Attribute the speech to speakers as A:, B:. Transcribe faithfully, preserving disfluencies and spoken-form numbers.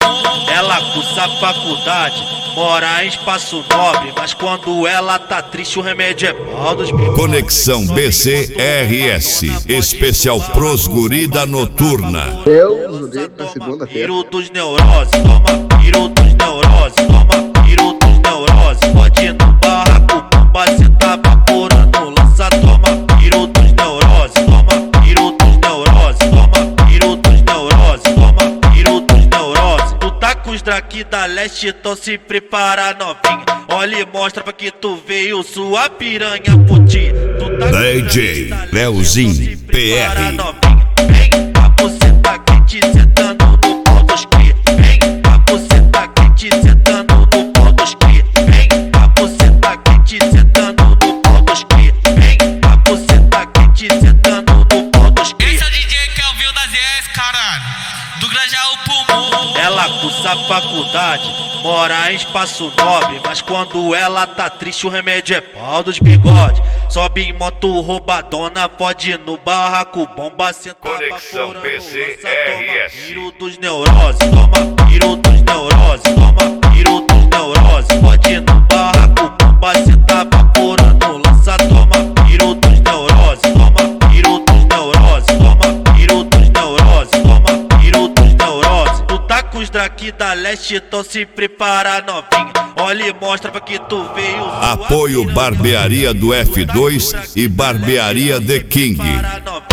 A: Ela cursa faculdade, mora em espaço nobre, mas quando ela tá triste o remédio é pau dos bigodes.
B: Conexão B C R S, especial pros guri da noturna.
C: Eu judei na segunda-feira.
A: Piro dos neuroses, toma piro dos neuroses, toma piro dos neuroses. Pode no barraco, bomba, cê tá vaporando, lança, toma piro dos neuroses, toma piro dos neuroses, toma piro dos neuroses, toma piro dos neuroses. Tu tá com os draki da leste, então se prepara novinha. Olha e mostra pra que tu veio sua piranha puti. Tu tá
B: D J Leozinho P R.
A: Vem, a buceta quente sentando no pau dos cria. Vem, a buceta quente sentando no pau dos cria. Vem, a buceta quente sentando no pau dos cria. Vem, a buceta quente sentando no pau dos cria.
D: Esse é o D J que é o Vil das S, caralho, do Grajaú Pulmão.
A: Ela cursa faculdade, mora em espaço nobre, mas quando ela tá triste o remédio é pau dos bigodes. Sobe em moto roubadona, pode ir no barraco, bomba, senta
B: Conexão B C R S.
A: Toma piro dos neuroses, toma piro dos neuroses, toma piro dos neuroses. Pode ir no barraco, bomba, senta vaporando, lança, toma piro dos neuroses, toma piro dos neuroses, toma piro dos neuroses, toma piro dos neuroses. Tu tá com os draki da leste, então se prepara novinha. Olha e mostra pra que tu veio sua
B: Apoio
A: piranha.
B: Barbearia do F dois e Barbearia The King.
A: Para novinha.